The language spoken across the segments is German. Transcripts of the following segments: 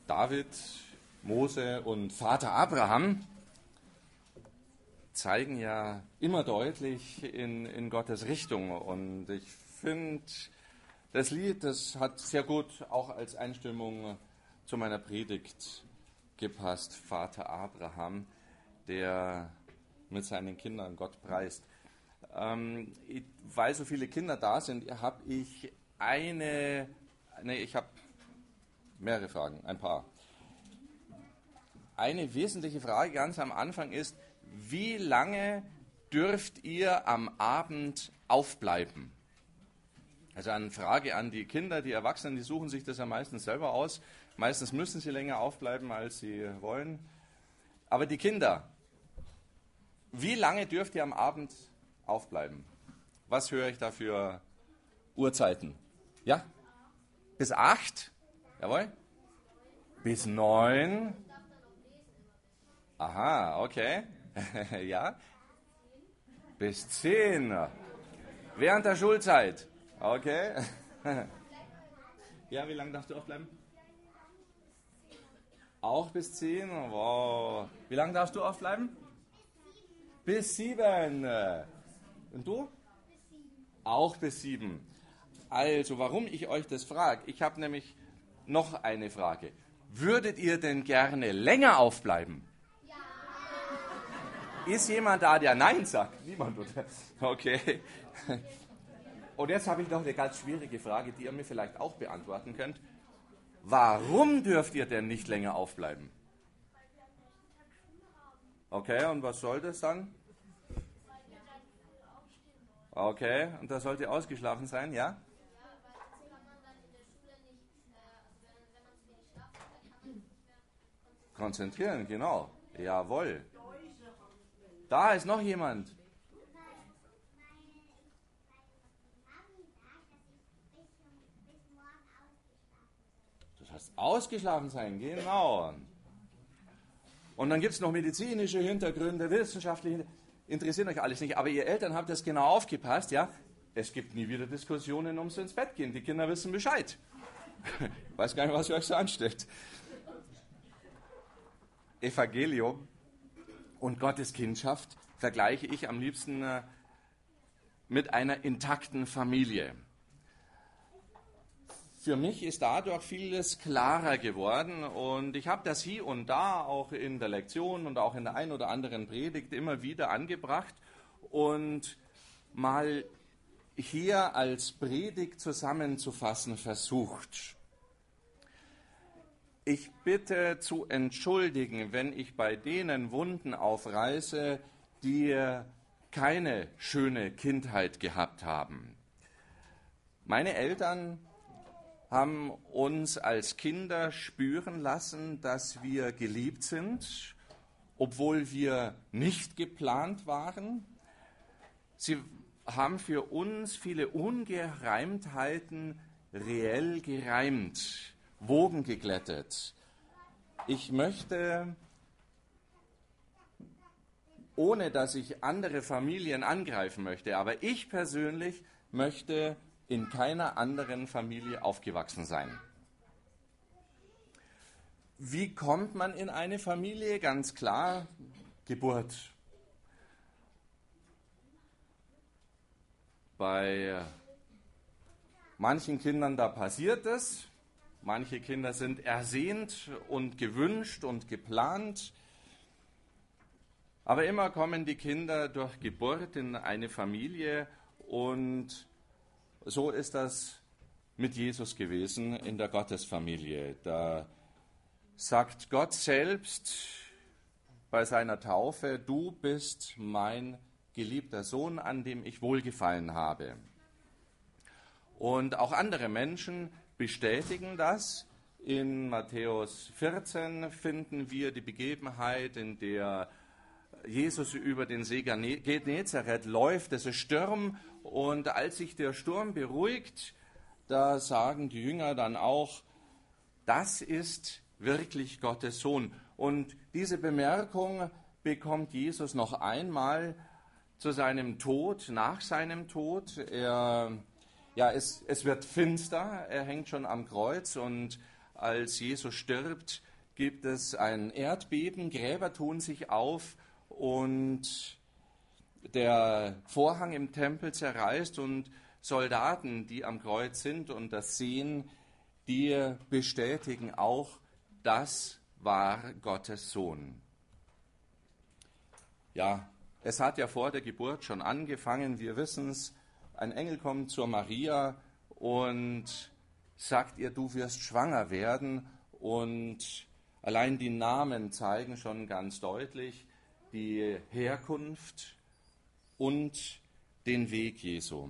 David, Mose und Vater Abraham zeigen ja immer deutlich in Gottes Richtung. Und ich finde, das Lied, das hat sehr gut auch als Einstimmung zu meiner Predigt gepasst. Vater Abraham, der mit seinen Kindern Gott preist. Weil so viele Kinder da sind, habe ich ich habe mehrere Fragen, ein paar. Eine wesentliche Frage ganz am Anfang ist, wie lange dürft ihr am Abend aufbleiben? Also eine Frage an die Kinder, die Erwachsenen, die suchen sich das ja meistens selber aus. Meistens müssen sie länger aufbleiben, als sie wollen. Aber die Kinder, wie lange dürft ihr am Abend aufbleiben? Was höre ich da für Uhrzeiten? Ja? Bis 8? Jawohl? Bis 9? Aha, okay. Ja? Bis 10? Während der Schulzeit? Okay. Ja, wie lange darfst du aufbleiben? Auch bis 10? Wow. Wie lange darfst du aufbleiben? Bis 7. Und du? Bis 7. Auch bis 7. Also, warum ich euch das frage, ich habe nämlich noch eine Frage. Würdet ihr denn gerne länger aufbleiben? Ja. Ist jemand da, der Nein sagt? Niemand, oder? Okay. Und jetzt habe ich noch eine ganz schwierige Frage, die ihr mir vielleicht auch beantworten könnt. Warum dürft ihr denn nicht länger aufbleiben? Weil wir am nächsten Tag Schule haben. Okay, und was soll das dann? Weil wir dann früh aufstehen wollen. Okay, und da sollt ihr ausgeschlafen sein, ja? Ja, weil sonst kann man dann in der Schule nicht, wenn man zu wenig schlafen hat, dann kann man sich nicht mehr konzentrieren. Genau, jawohl. Da ist noch jemand. Das heißt, ausgeschlafen sein, genau. Und dann gibt es noch medizinische Hintergründe, wissenschaftliche, interessiert euch alles nicht. Aber ihr Eltern habt das genau aufgepasst, ja? Es gibt nie wieder Diskussionen ums ins Bett gehen. Die Kinder wissen Bescheid. Ich weiß gar nicht, was ihr euch so anstellt. Evangelium und Gottes Kindschaft vergleiche ich am liebsten mit einer intakten Familie. Für mich ist dadurch vieles klarer geworden und ich habe das hier und da auch in der Lektion und auch in der einen oder anderen Predigt immer wieder angebracht und mal hier als Predigt zusammenzufassen versucht. Ich bitte zu entschuldigen, wenn ich bei denen Wunden aufreiße, die keine schöne Kindheit gehabt haben. Meine Eltern haben uns als Kinder spüren lassen, dass wir geliebt sind, obwohl wir nicht geplant waren. Sie haben für uns viele Ungereimtheiten reell gereimt, Wogen geglättet. Ich möchte, ohne dass ich andere Familien angreifen möchte, aber ich persönlich möchte in keiner anderen Familie aufgewachsen sein. Wie kommt man in eine Familie? Ganz klar, Geburt. Bei manchen Kindern, da passiert es. Manche Kinder sind ersehnt und gewünscht und geplant. Aber immer kommen die Kinder durch Geburt in eine Familie und so ist das mit Jesus gewesen in der Gottesfamilie. Da sagt Gott selbst bei seiner Taufe, du bist mein geliebter Sohn, an dem ich wohlgefallen habe. Und auch andere Menschen bestätigen das. In Matthäus 14 finden wir die Begebenheit, in der Jesus über den See Genezareth läuft, es ist Sturm und als sich der Sturm beruhigt, da sagen die Jünger dann auch, das ist wirklich Gottes Sohn. Und diese Bemerkung bekommt Jesus noch einmal zu seinem Tod, nach seinem Tod. Es wird finster, er hängt schon am Kreuz und als Jesus stirbt, gibt es ein Erdbeben, Gräber tun sich auf und der Vorhang im Tempel zerreißt und Soldaten, die am Kreuz sind und das sehen, die bestätigen auch, das war Gottes Sohn. Ja, es hat ja vor der Geburt schon angefangen, wir wissen es, ein Engel kommt zur Maria und sagt ihr, du wirst schwanger werden, und allein die Namen zeigen schon ganz deutlich die Herkunft und den Weg Jesu.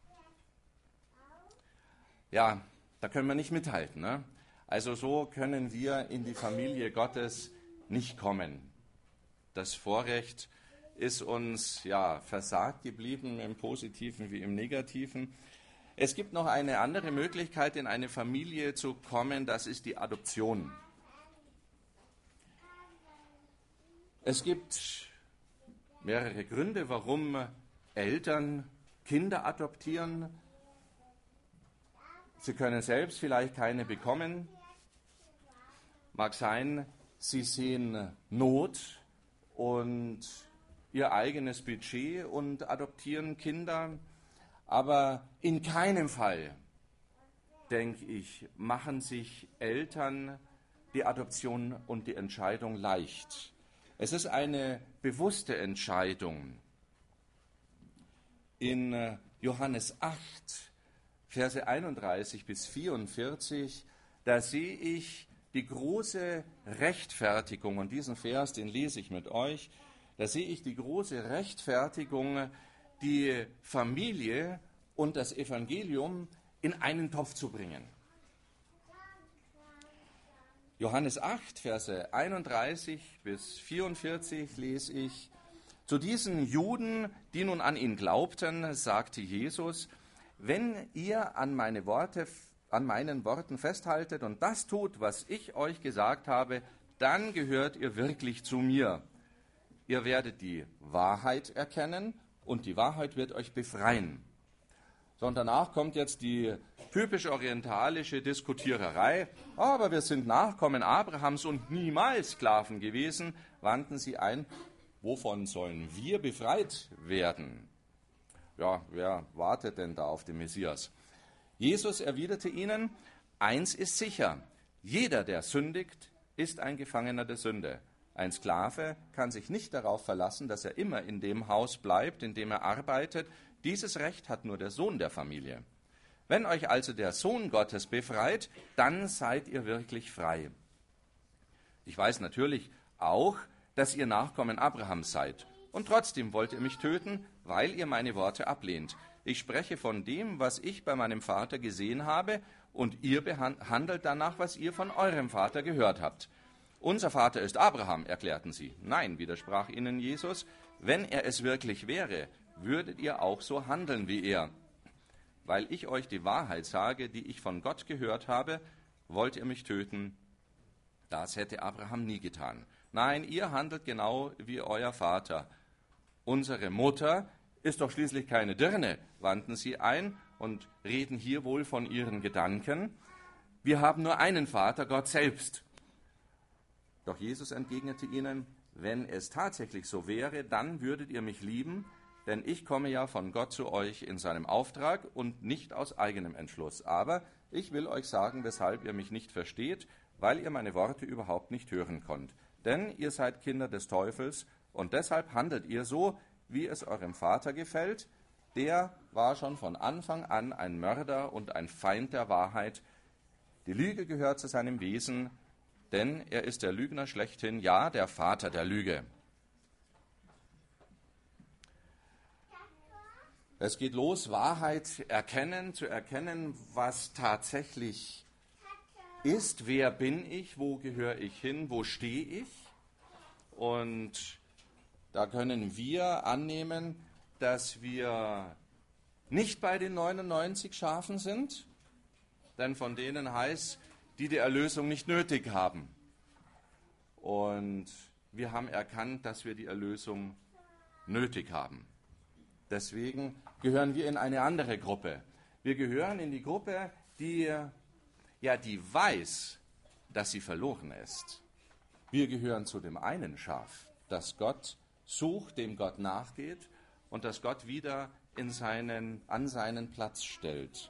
Ja, da können wir nicht mithalten, ne? Also so können wir in die Familie Gottes nicht kommen. Das Vorrecht ist uns ja versagt geblieben, im Positiven wie im Negativen. Es gibt noch eine andere Möglichkeit, in eine Familie zu kommen, das ist die Adoption. Es gibt mehrere Gründe, warum Eltern Kinder adoptieren. Sie können selbst vielleicht keine bekommen. Mag sein, sie sehen Not und ihr eigenes Budget und adoptieren Kinder. Aber in keinem Fall, denke ich, machen sich Eltern die Adoption und die Entscheidung leicht. Es ist eine bewusste Entscheidung. In Johannes 8, Verse 31 bis 44, da sehe ich die große Rechtfertigung, und diesen Vers, den lese ich mit euch, da sehe ich die große Rechtfertigung, die Familie und das Evangelium in einen Topf zu bringen. Johannes 8, Verse 31 bis 44 lese ich: Zu diesen Juden, die nun an ihn glaubten, sagte Jesus: Wenn ihr an meinen Worten festhaltet und das tut, was ich euch gesagt habe, dann gehört ihr wirklich zu mir. Ihr werdet die Wahrheit erkennen und die Wahrheit wird euch befreien. So, und danach kommt jetzt die typisch orientalische Diskutiererei. Aber wir sind Nachkommen Abrahams und niemals Sklaven gewesen, wandten sie ein. Wovon sollen wir befreit werden? Ja, wer wartet denn da auf den Messias? Jesus erwiderte ihnen: Eins ist sicher, jeder, der sündigt, ist ein Gefangener der Sünde. Ein Sklave kann sich nicht darauf verlassen, dass er immer in dem Haus bleibt, in dem er arbeitet. Dieses Recht hat nur der Sohn der Familie. Wenn euch also der Sohn Gottes befreit, dann seid ihr wirklich frei. Ich weiß natürlich auch, dass ihr Nachkommen Abrahams seid. Und trotzdem wollt ihr mich töten, weil ihr meine Worte ablehnt. Ich spreche von dem, was ich bei meinem Vater gesehen habe, und ihr handelt danach, was ihr von eurem Vater gehört habt. Unser Vater ist Abraham, erklärten sie. Nein, widersprach ihnen Jesus, wenn er es wirklich wäre, würdet ihr auch so handeln wie er. Weil ich euch die Wahrheit sage, die ich von Gott gehört habe, wollt ihr mich töten? Das hätte Abraham nie getan. Nein, ihr handelt genau wie euer Vater. Unsere Mutter ist doch schließlich keine Dirne, wandten sie ein und reden hier wohl von ihren Gedanken. Wir haben nur einen Vater, Gott selbst. Doch Jesus entgegnete ihnen: Wenn es tatsächlich so wäre, dann würdet ihr mich lieben, denn ich komme ja von Gott zu euch in seinem Auftrag und nicht aus eigenem Entschluss. Aber ich will euch sagen, weshalb ihr mich nicht versteht, weil ihr meine Worte überhaupt nicht hören konnt. Denn ihr seid Kinder des Teufels und deshalb handelt ihr so, wie es eurem Vater gefällt. Der war schon von Anfang an ein Mörder und ein Feind der Wahrheit. Die Lüge gehört zu seinem Wesen, denn er ist der Lügner schlechthin, ja, der Vater der Lüge. Es geht los, Wahrheit erkennen, zu erkennen, was tatsächlich ist, wer bin ich, wo gehöre ich hin, wo stehe ich. Und da können wir annehmen, dass wir nicht bei den 99 Schafen sind, denn von denen heißt, die die Erlösung nicht nötig haben. Und wir haben erkannt, dass wir die Erlösung nötig haben. Deswegen gehören wir in eine andere Gruppe. Wir gehören in die Gruppe, die weiß, dass sie verloren ist. Wir gehören zu dem einen Schaf, das Gott sucht, dem Gott nachgeht und das Gott wieder an seinen Platz stellt.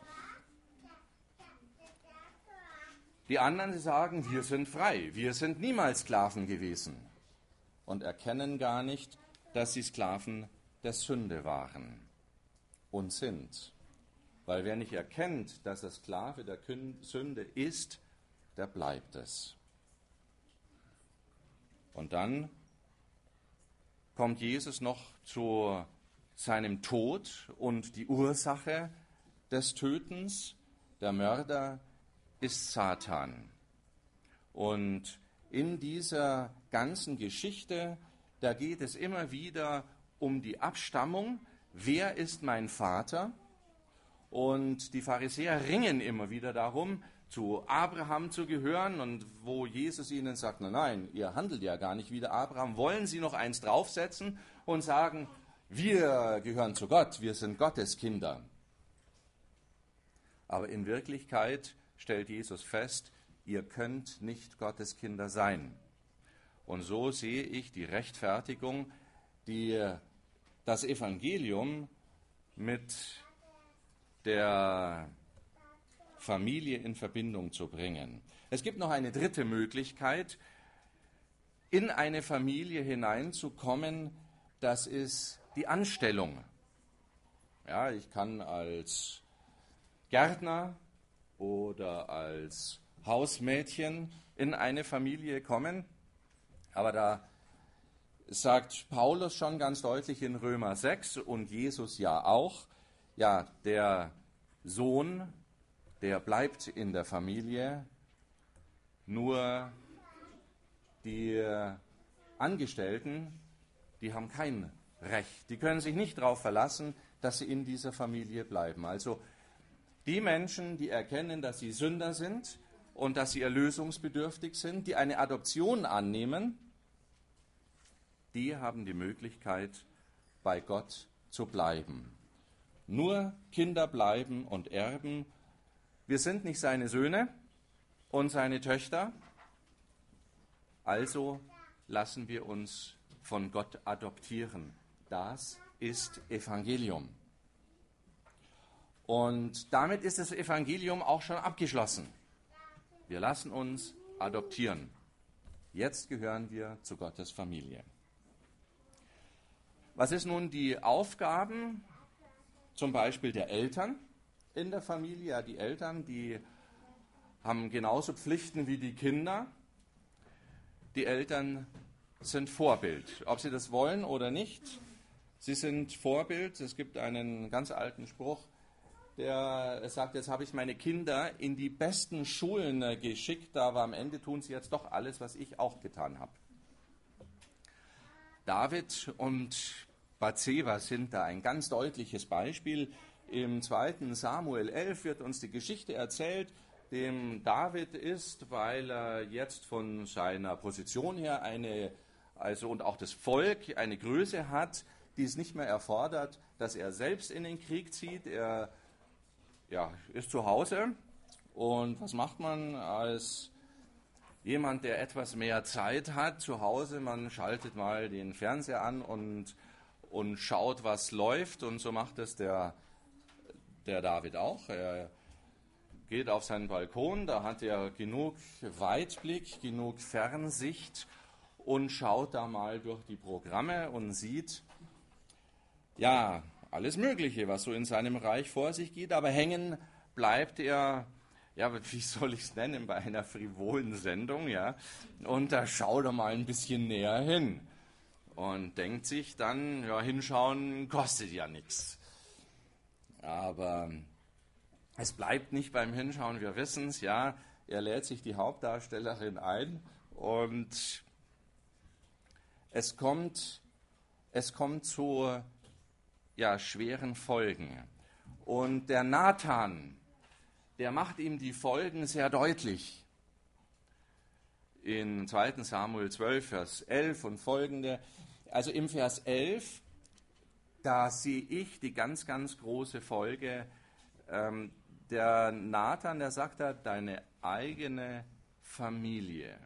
Die anderen, sie sagen, wir sind frei, wir sind niemals Sklaven gewesen und erkennen gar nicht, dass sie Sklaven der Sünde waren und sind. Weil wer nicht erkennt, dass er Sklave der Sünde ist, der bleibt es. Und dann kommt Jesus noch zu seinem Tod und die Ursache des Tötens. Der Mörder ist Satan. Und in dieser ganzen Geschichte, da geht es immer wieder um die Abstammung. Wer ist mein Vater? Und die Pharisäer ringen immer wieder darum, zu Abraham zu gehören. Und wo Jesus ihnen sagt, nein, ihr handelt ja gar nicht wie der Abraham, wollen sie noch eins draufsetzen und sagen, wir gehören zu Gott, wir sind Gottes Kinder. Aber in Wirklichkeit stellt Jesus fest, ihr könnt nicht Gottes Kinder sein. Und so sehe ich die Rechtfertigung, die das Evangelium mit der Familie in Verbindung zu bringen. Es gibt noch eine dritte Möglichkeit, in eine Familie hineinzukommen, das ist die Anstellung. Ja, ich kann als Gärtner oder als Hausmädchen in eine Familie kommen, aber da sagt Paulus schon ganz deutlich in Römer 6 und Jesus ja auch, ja, der Sohn, der bleibt in der Familie, nur die Angestellten, die haben kein Recht. Die können sich nicht darauf verlassen, dass sie in dieser Familie bleiben. Also die Menschen, die erkennen, dass sie Sünder sind und dass sie erlösungsbedürftig sind, die eine Adoption annehmen, die haben die Möglichkeit, bei Gott zu bleiben. Nur Kinder bleiben und erben. Wir sind nicht seine Söhne und seine Töchter, also lassen wir uns von Gott adoptieren. Das ist Evangelium. Und damit ist das Evangelium auch schon abgeschlossen. Wir lassen uns adoptieren. Jetzt gehören wir zu Gottes Familie. Was ist nun die Aufgaben zum Beispiel der Eltern in der Familie? Ja, die Eltern, die haben genauso Pflichten wie die Kinder. Die Eltern sind Vorbild, ob sie das wollen oder nicht. Sie sind Vorbild. Es gibt einen ganz alten Spruch, der sagt, jetzt habe ich meine Kinder in die besten Schulen geschickt, aber am Ende tun sie jetzt doch alles, was ich auch getan habe. David und Bathseba sind da ein ganz deutliches Beispiel. Im 2. Samuel 11 wird uns die Geschichte erzählt, dem David ist, weil er jetzt von seiner Position her und auch das Volk eine Größe hat, die es nicht mehr erfordert, dass er selbst in den Krieg zieht. Er ist zu Hause. Und was macht man als jemand, der etwas mehr Zeit hat zu Hause? Man schaltet mal den Fernseher an und schaut, was läuft. Und so macht es der David auch. Er geht auf seinen Balkon, da hat er genug Weitblick, genug Fernsicht und schaut da mal durch die Programme und sieht, ja, alles Mögliche, was so in seinem Reich vor sich geht, aber hängen bleibt er, ja, wie soll ich es nennen, bei einer frivolen Sendung, ja, und da schaut er mal ein bisschen näher hin und denkt sich dann, ja, hinschauen kostet ja nichts. Aber es bleibt nicht beim Hinschauen, wir wissen es, ja, er lädt sich die Hauptdarstellerin ein und es kommt zu schweren Folgen. Und der Nathan, der macht ihm die Folgen sehr deutlich. In 2. Samuel 12, Vers 11 und folgende. Also im Vers 11, da sehe ich die ganz, ganz große Folge. Der Nathan, der sagt da, deine eigene Familie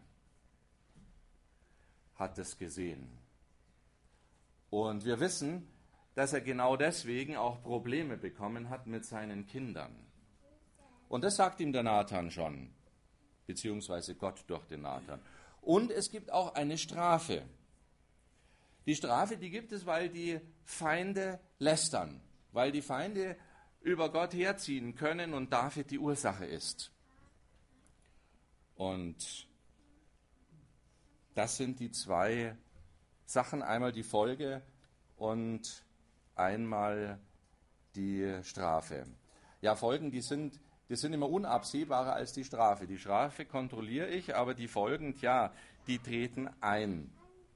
hat es gesehen. Und wir wissen, dass er genau deswegen auch Probleme bekommen hat mit seinen Kindern. Und das sagt ihm der Nathan schon, beziehungsweise Gott durch den Nathan. Und es gibt auch eine Strafe. Die Strafe, die gibt es, weil die Feinde lästern, weil die Feinde über Gott herziehen können und David die Ursache ist. Und das sind die zwei Sachen, einmal die Folge und einmal die Strafe. Ja, Folgen, die sind immer unabsehbarer als die Strafe. Die Strafe kontrolliere ich, aber die Folgen, die treten ein.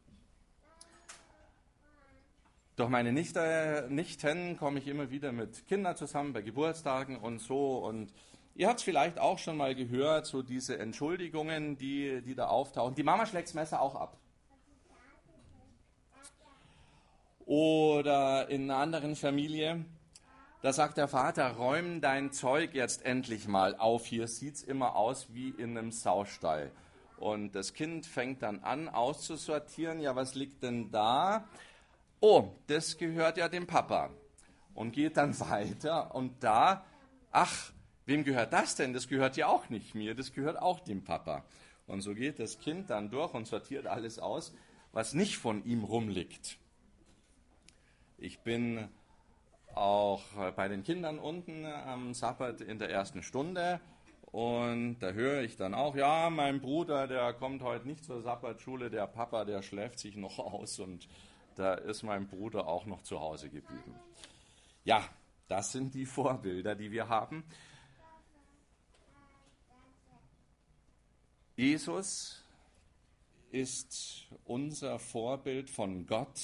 Durch meine Nichten komme ich immer wieder mit Kindern zusammen, bei Geburtstagen und so. Und ihr habt es vielleicht auch schon mal gehört, so diese Entschuldigungen, die da auftauchen. Die Mama schlägt das Messer auch ab. Oder in einer anderen Familie, da sagt der Vater, räum dein Zeug jetzt endlich mal auf. Hier sieht es immer aus wie in einem Saustall. Und das Kind fängt dann an auszusortieren. Ja, was liegt denn da? Oh, das gehört ja dem Papa. Und geht dann weiter. Und da, ach, wem gehört das denn? Das gehört ja auch nicht mir, das gehört auch dem Papa. Und so geht das Kind dann durch und sortiert alles aus, was nicht von ihm rumliegt. Ich bin auch bei den Kindern unten am Sabbat in der ersten Stunde und da höre ich dann auch, ja, mein Bruder, der kommt heute nicht zur Sabbatschule, der Papa, der schläft sich noch aus und da ist mein Bruder auch noch zu Hause geblieben. Ja, das sind die Vorbilder, die wir haben. Jesus ist unser Vorbild von Gott.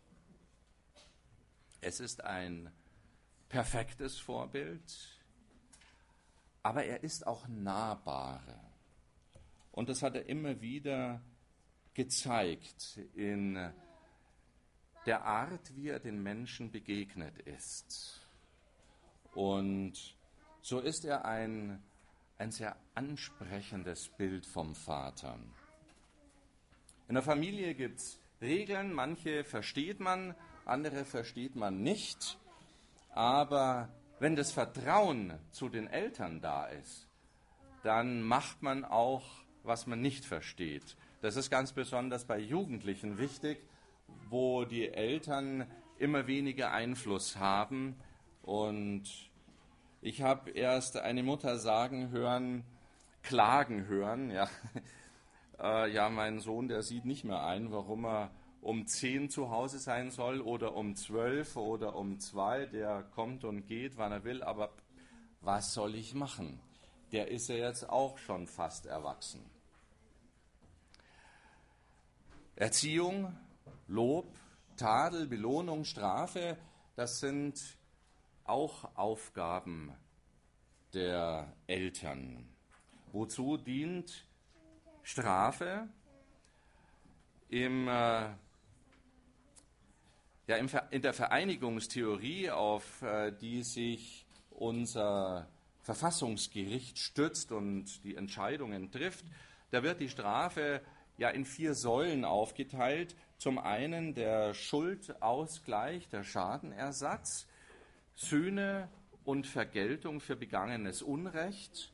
Es ist ein perfektes Vorbild, aber er ist auch nahbarer. Und das hat er immer wieder gezeigt in der Art, wie er den Menschen begegnet ist. Und so ist er ein sehr ansprechendes Bild vom Vater. In der Familie gibt es Regeln, manche versteht man, andere versteht man nicht. Aber wenn das Vertrauen zu den Eltern da ist, dann macht man auch, was man nicht versteht. Das ist ganz besonders bei Jugendlichen wichtig, wo die Eltern immer weniger Einfluss haben. Und ich habe erst eine Mutter klagen hören, ja, mein Sohn, der sieht nicht mehr ein, warum er um 10 zu Hause sein soll oder um 12 oder um 2, der kommt und geht, wann er will, aber was soll ich machen? Der ist ja jetzt auch schon fast erwachsen. Erziehung, Lob, Tadel, Belohnung, Strafe, das sind auch Aufgaben der Eltern. Wozu dient Strafe? In der Vereinigungstheorie, auf die sich unser Verfassungsgericht stützt und die Entscheidungen trifft, da wird die Strafe in 4 Säulen aufgeteilt. Zum einen der Schuldausgleich, der Schadenersatz, Sühne und Vergeltung für begangenes Unrecht,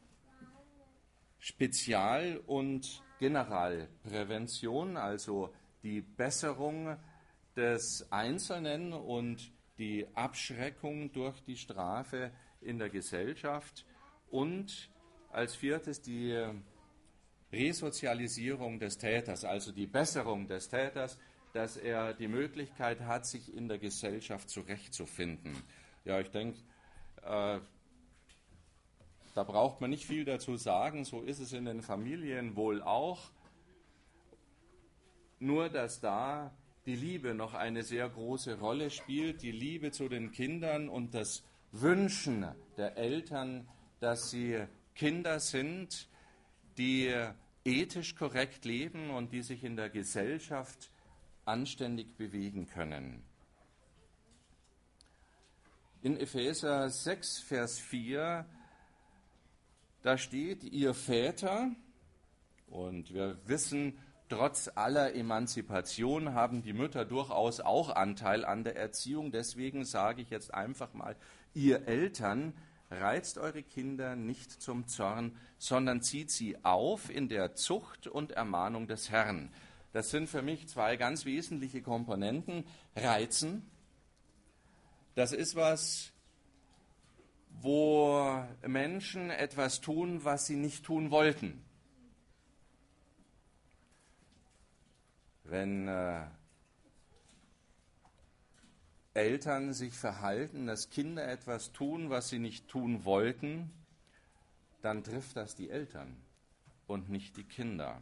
Spezial- und Generalprävention, also die Besserung des Einzelnen und die Abschreckung durch die Strafe in der Gesellschaft und als 4. die Resozialisierung des Täters, also die Besserung des Täters, dass er die Möglichkeit hat, sich in der Gesellschaft zurechtzufinden. Ja, ich denke, da braucht man nicht viel dazu sagen, so ist es in den Familien wohl auch, nur dass da die Liebe noch eine sehr große Rolle spielt, die Liebe zu den Kindern und das Wünschen der Eltern, dass sie Kinder sind, die ethisch korrekt leben und die sich in der Gesellschaft anständig bewegen können. In Epheser 6, Vers 4, da steht, ihr Väter, Und wir wissen, trotz aller Emanzipation haben die Mütter durchaus auch Anteil an der Erziehung. Deswegen sage ich jetzt einfach mal, ihr Eltern, reizt eure Kinder nicht zum Zorn, sondern zieht sie auf in der Zucht und Ermahnung des Herrn. Das sind für mich zwei ganz wesentliche Komponenten. Reizen, das ist was, wo Menschen etwas tun, was sie nicht tun wollten. Wenn Eltern sich verhalten, dass Kinder etwas tun, was sie nicht tun wollten, dann trifft das die Eltern und nicht die Kinder.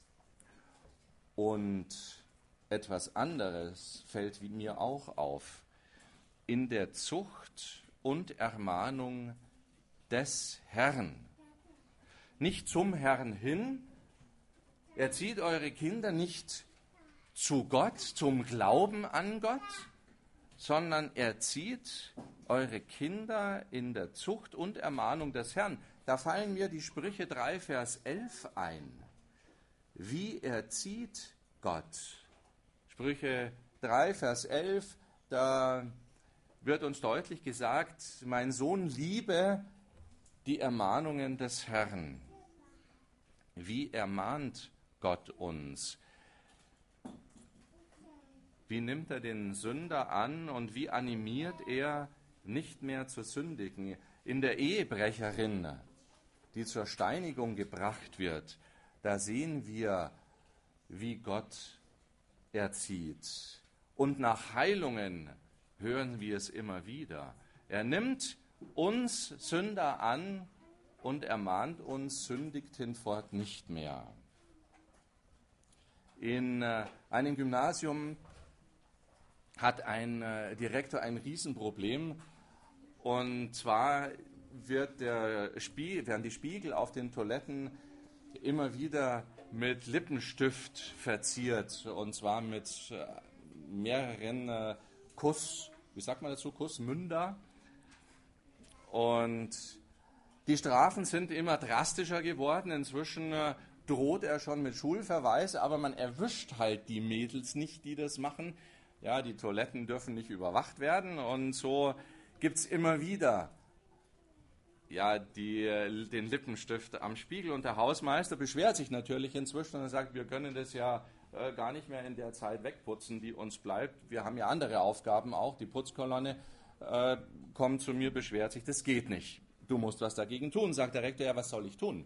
Und etwas anderes fällt mir auch auf. In der Zucht und Ermahnung des Herrn. Nicht zum Herrn hin. Erzieht eure Kinder nicht zu Gott, zum Glauben an Gott, sondern erzieht eure Kinder in der Zucht und Ermahnung des Herrn. Da fallen mir die Sprüche 3, Vers 11 ein. Wie erzieht Gott? Sprüche 3, Vers 11, da wird uns deutlich gesagt, mein Sohn, liebe die Ermahnungen des Herrn. Wie ermahnt Gott uns? Wie nimmt er den Sünder an und wie animiert er, nicht mehr zu sündigen? In der Ehebrecherin, die zur Steinigung gebracht wird, da sehen wir, wie Gott erzieht. Und nach Heilungen hören wir es immer wieder. Er nimmt uns Sünder an und ermahnt uns, sündigt hinfort nicht mehr. In einem Gymnasium hat ein Direktor ein Riesenproblem. Und zwar werden die Spiegel auf den Toiletten immer wieder mit Lippenstift verziert. Und zwar mit mehreren Kussmünder. Und die Strafen sind immer drastischer geworden. Inzwischen droht er schon mit Schulverweis, aber man erwischt halt die Mädels nicht, die das machen. Ja, die Toiletten dürfen nicht überwacht werden und so gibt es immer wieder den Lippenstift am Spiegel. Und der Hausmeister beschwert sich natürlich inzwischen und sagt, wir können das ja gar nicht mehr in der Zeit wegputzen, die uns bleibt. Wir haben ja andere Aufgaben auch. Die Putzkolonne kommt zu mir, beschwert sich, das geht nicht. Du musst was dagegen tun. Sagt der Rektor, ja, was soll ich tun?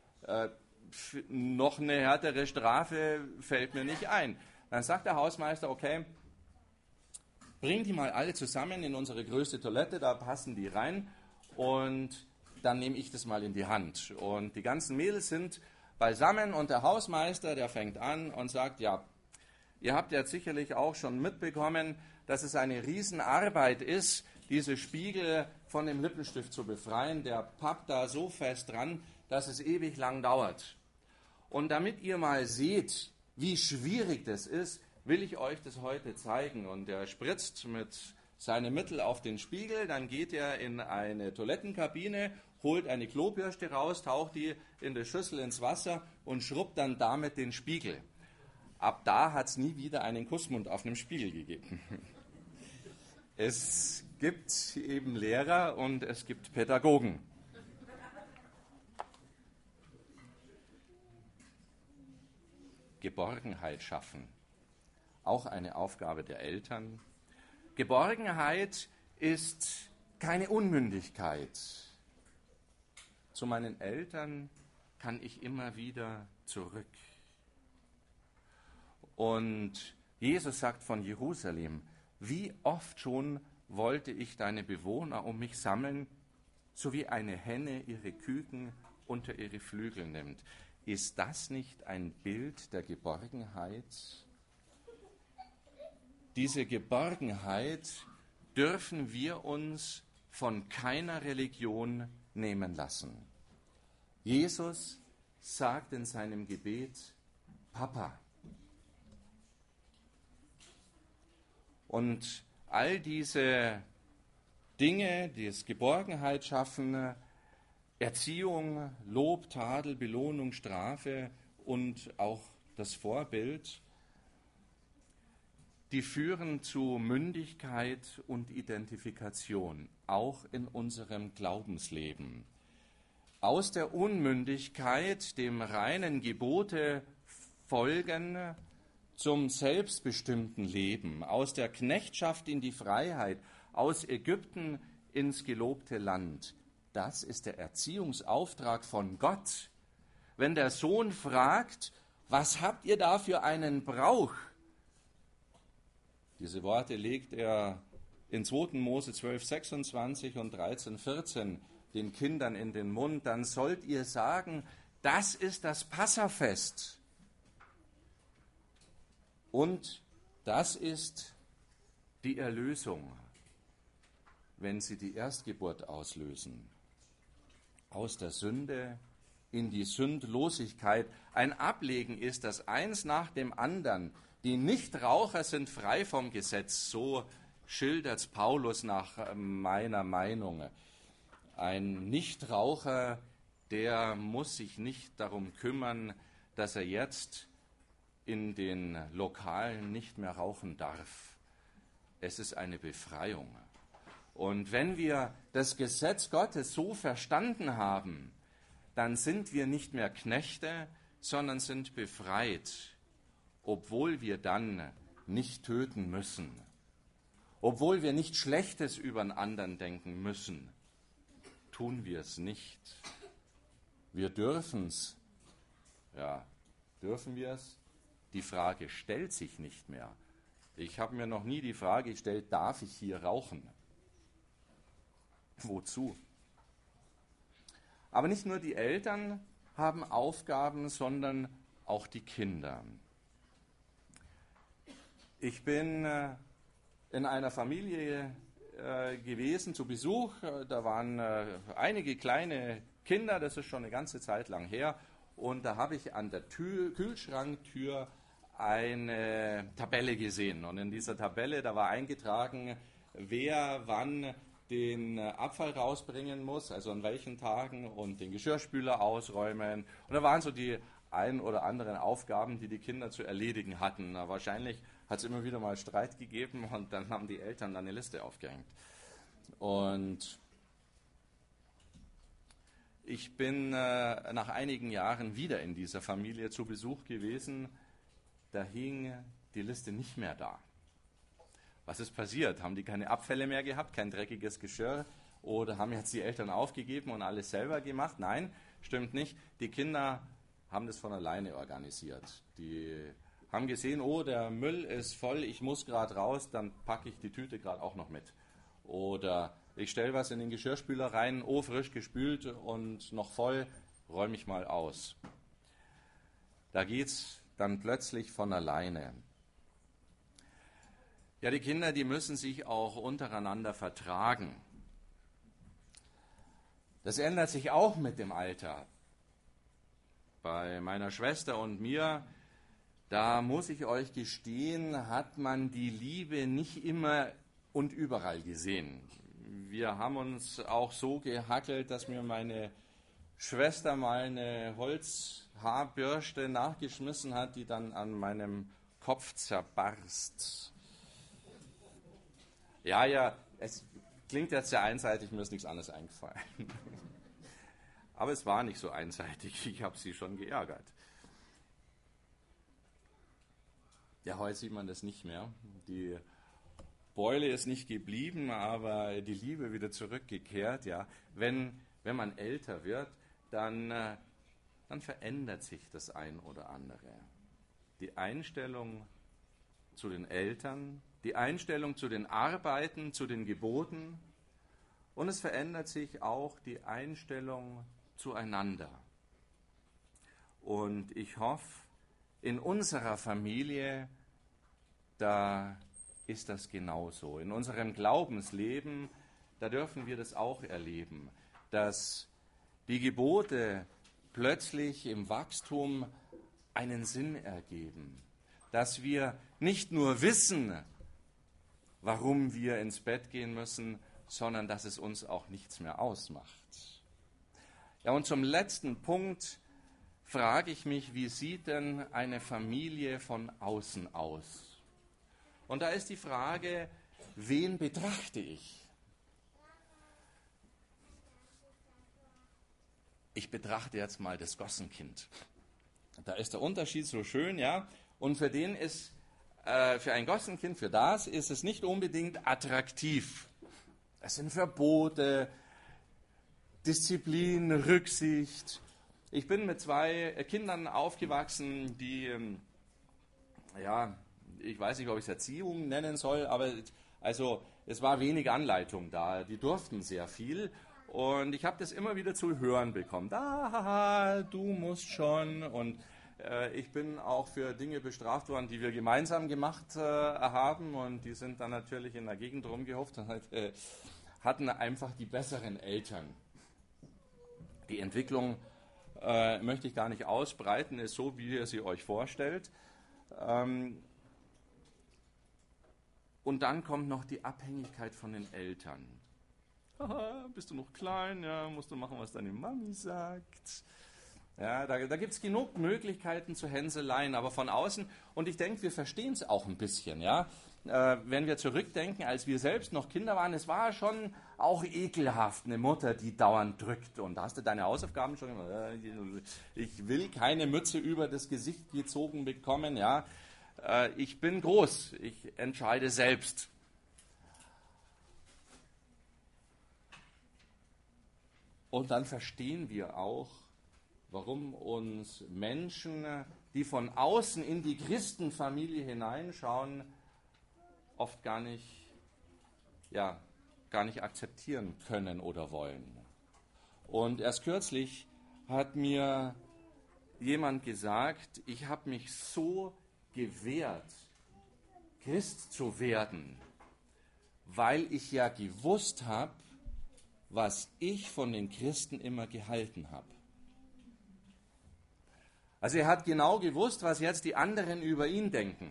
Noch eine härtere Strafe fällt mir nicht ein. Dann sagt der Hausmeister, okay, bring die mal alle zusammen in unsere größte Toilette, da passen die rein und dann nehme ich das mal in die Hand. Und die ganzen Mädels sind beisammen und der Hausmeister, der fängt an und sagt, ja, ihr habt ja sicherlich auch schon mitbekommen, dass es eine Riesenarbeit ist, diese Spiegel von dem Lippenstift zu befreien. Der pappt da so fest dran, dass es ewig lang dauert. Und damit ihr mal seht, wie schwierig das ist, will ich euch das heute zeigen. Und er spritzt mit seinem Mittel auf den Spiegel, dann geht er in eine Toilettenkabine, holt eine Klobürste raus, taucht die in die Schüssel ins Wasser und schrubbt dann damit den Spiegel. Ab da hat es nie wieder einen Kussmund auf einem Spiegel gegeben. Es gibt eben Lehrer und es gibt Pädagogen. Geborgenheit schaffen. Auch eine Aufgabe der Eltern. Geborgenheit ist keine Unmündigkeit. Zu meinen Eltern kann ich immer wieder zurück. Und Jesus sagt von Jerusalem, wie oft schon wollte ich deine Bewohner um mich sammeln, so wie eine Henne ihre Küken unter ihre Flügel nimmt. Ist das nicht ein Bild der Geborgenheit? Diese Geborgenheit dürfen wir uns von keiner Religion nehmen lassen. Jesus sagt in seinem Gebet, Papa. Und all diese Dinge, die es Geborgenheit schaffen, Erziehung, Lob, Tadel, Belohnung, Strafe und auch das Vorbild, die führen zu Mündigkeit und Identifikation, auch in unserem Glaubensleben. Aus der Unmündigkeit, dem reinen Gebote folgen, zum selbstbestimmten Leben, aus der Knechtschaft in die Freiheit, aus Ägypten ins gelobte Land. Das ist der Erziehungsauftrag von Gott. Wenn der Sohn fragt, was habt ihr da für einen Brauch? Diese Worte legt er in 2. Mose 12, 26 und 13, 14 den Kindern in den Mund. Dann sollt ihr sagen, das ist das Passafest. Und das ist die Erlösung, wenn sie die Erstgeburt auslösen. Aus der Sünde in die Sündlosigkeit. Ein Ablegen ist das eins nach dem anderen. Die Nichtraucher sind frei vom Gesetz, so schildert Paulus nach meiner Meinung. Ein Nichtraucher, der muss sich nicht darum kümmern, dass er jetzt in den Lokalen nicht mehr rauchen darf. Es ist eine Befreiung. Und wenn wir das Gesetz Gottes so verstanden haben, dann sind wir nicht mehr Knechte, sondern sind befreit, obwohl wir dann nicht töten müssen, obwohl wir nicht Schlechtes über einen anderen denken müssen, tun wir es nicht. Wir dürfen es. Ja, dürfen wir es? Die Frage stellt sich nicht mehr. Ich habe mir noch nie die Frage gestellt, darf ich hier rauchen? Wozu? Aber nicht nur die Eltern haben Aufgaben, sondern auch die Kinder. Ich bin in einer Familie gewesen zu Besuch. Da waren einige kleine Kinder, das ist schon eine ganze Zeit lang her. Und da habe ich an der Kühlschranktür eine Tabelle gesehen. Und in dieser Tabelle, da war eingetragen, wer wann den Abfall rausbringen muss, also an welchen Tagen, und den Geschirrspüler ausräumen. Und da waren so die ein oder anderen Aufgaben, die die Kinder zu erledigen hatten. Wahrscheinlich hat es immer wieder mal Streit gegeben und dann haben die Eltern dann eine Liste aufgehängt. Und ich bin nach einigen Jahren wieder in dieser Familie zu Besuch gewesen. Da hing die Liste nicht mehr da. Was ist passiert? Haben die keine Abfälle mehr gehabt, kein dreckiges Geschirr? Oder haben jetzt die Eltern aufgegeben und alles selber gemacht? Nein, stimmt nicht. Die Kinder haben das von alleine organisiert. Die haben gesehen, oh, der Müll ist voll, ich muss gerade raus, dann packe ich die Tüte gerade auch noch mit. Oder ich stelle was in den Geschirrspüler rein, oh, frisch gespült und noch voll, räume ich mal aus. Da geht es dann plötzlich von alleine. Ja, die Kinder, die müssen sich auch untereinander vertragen. Das ändert sich auch mit dem Alter. Bei meiner Schwester und mir, da muss ich euch gestehen, hat man die Liebe nicht immer und überall gesehen. Wir haben uns auch so gehackelt, dass mir meine Schwester mal eine Holzhaarbürste nachgeschmissen hat, die dann an meinem Kopf zerbarst. Ja, es klingt jetzt sehr einseitig, mir ist nichts anderes eingefallen. Aber es war nicht so einseitig, ich habe sie schon geärgert. Ja, heute sieht man das nicht mehr. Die Beule ist nicht geblieben, aber die Liebe wieder zurückgekehrt. Ja. Wenn man älter wird, dann verändert sich das ein oder andere. Die Einstellung zu den Eltern, die Einstellung zu den Arbeiten, zu den Geboten, und es verändert sich auch die Einstellung zueinander. Und ich hoffe, in unserer Familie, da ist das genauso. In unserem Glaubensleben, da dürfen wir das auch erleben, dass die Gebote plötzlich im Wachstum einen Sinn ergeben. Dass wir nicht nur wissen, warum wir ins Bett gehen müssen, sondern dass es uns auch nichts mehr ausmacht. Ja, und zum letzten Punkt frage ich mich, wie sieht denn eine Familie von außen aus? Und da ist die Frage, wen betrachte ich? Ich betrachte jetzt mal das Gossenkind. Da ist der Unterschied so schön, ja. Und für den ist, für ein Gossenkind, für das ist es nicht unbedingt attraktiv. Es sind Verbote, Disziplin, Rücksicht. Ich bin mit 2 Kindern aufgewachsen, die, ja, ich weiß nicht, ob ich es Erziehung nennen soll, aber also es war wenig Anleitung da. Die durften sehr viel und ich habe das immer wieder zu hören bekommen. Haha, du musst schon. Und ich bin auch für Dinge bestraft worden, die wir gemeinsam gemacht haben, und die sind dann natürlich in der Gegend rumgehopft und hatten einfach die besseren Eltern. Die Entwicklung möchte ich gar nicht ausbreiten, ist so, wie ihr sie euch vorstellt. Und dann kommt noch die Abhängigkeit von den Eltern. Haha, bist du noch klein? Ja, musst du machen, was deine Mami sagt. Ja, da gibt es genug Möglichkeiten zu Hänseleien, aber von außen, und ich denke, wir verstehen es auch ein bisschen, ja. Wenn wir zurückdenken, als wir selbst noch Kinder waren, es war schon auch ekelhaft, eine Mutter, die dauernd drückt. Und da hast du deine Hausaufgaben schon immer, ich will keine Mütze über das Gesicht gezogen bekommen, ja. Ich bin groß, ich entscheide selbst. Und dann verstehen wir auch, warum uns Menschen, die von außen in die Christenfamilie hineinschauen, oft gar nicht akzeptieren können oder wollen. Und erst kürzlich hat mir jemand gesagt, ich habe mich so gewehrt, Christ zu werden, weil ich ja gewusst habe, was ich von den Christen immer gehalten habe. Also er hat genau gewusst, was jetzt die anderen über ihn denken.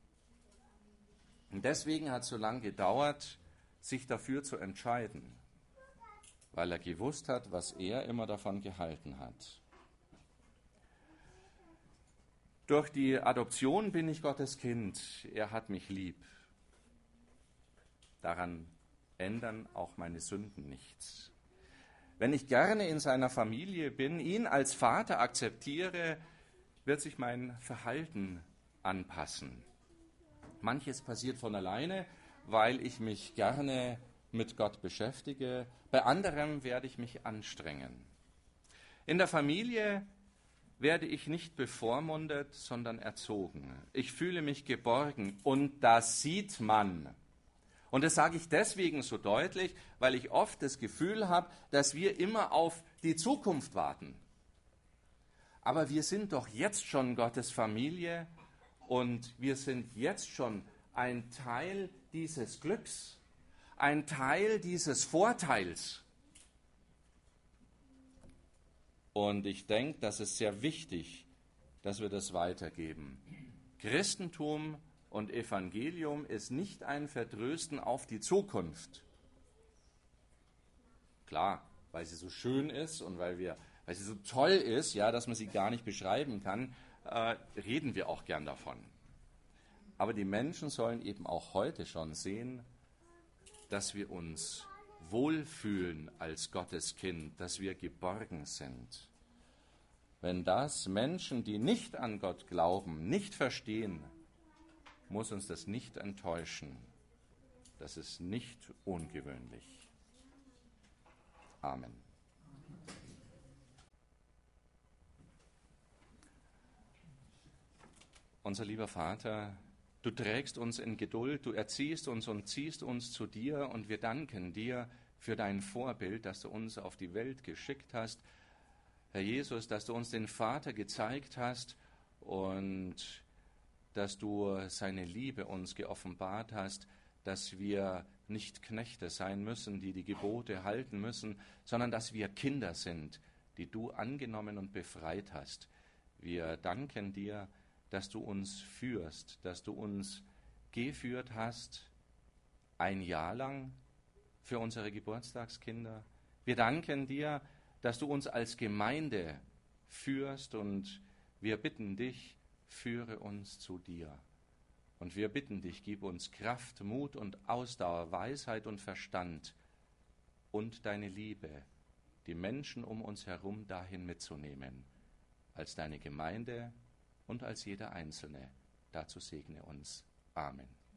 Und deswegen hat es so lange gedauert, sich dafür zu entscheiden, weil er gewusst hat, was er immer davon gehalten hat. Durch die Adoption bin ich Gottes Kind. Er hat mich lieb. Daran ändern auch meine Sünden nichts. Wenn ich gerne in seiner Familie bin, ihn als Vater akzeptiere, wird sich mein Verhalten anpassen. Manches passiert von alleine, weil ich mich gerne mit Gott beschäftige. Bei anderem werde ich mich anstrengen. In der Familie werde ich nicht bevormundet, sondern erzogen. Ich fühle mich geborgen und das sieht man. Und das sage ich deswegen so deutlich, weil ich oft das Gefühl habe, dass wir immer auf die Zukunft warten. Aber wir sind doch jetzt schon Gottes Familie und wir sind jetzt schon ein Teil dieses Glücks, ein Teil dieses Vorteils. Und ich denke, das ist sehr wichtig, dass wir das weitergeben. Christentum und Evangelium ist nicht ein Vertrösten auf die Zukunft. Klar, weil sie so schön ist und weil sie so toll ist, ja, dass man sie gar nicht beschreiben kann, reden wir auch gern davon. Aber die Menschen sollen eben auch heute schon sehen, dass wir uns wohlfühlen als Gottes Kind, dass wir geborgen sind. Wenn das Menschen, die nicht an Gott glauben, nicht verstehen, muss uns das nicht enttäuschen. Das ist nicht ungewöhnlich. Amen. Unser lieber Vater, du trägst uns in Geduld, du erziehst uns und ziehst uns zu dir, und wir danken dir für dein Vorbild, das du uns auf die Welt geschickt hast. Herr Jesus, dass du uns den Vater gezeigt hast und dass du seine Liebe uns geoffenbart hast, dass wir nicht Knechte sein müssen, die die Gebote halten müssen, sondern dass wir Kinder sind, die du angenommen und befreit hast. Wir danken dir, dass du uns führst, dass du uns geführt hast, ein Jahr lang für unsere Geburtstagskinder. Wir danken dir, dass du uns als Gemeinde führst. Und wir bitten dich, führe uns zu dir. Und wir bitten dich, gib uns Kraft, Mut und Ausdauer, Weisheit und Verstand und deine Liebe, die Menschen um uns herum dahin mitzunehmen, als deine Gemeinde und als jeder Einzelne. Dazu segne uns. Amen.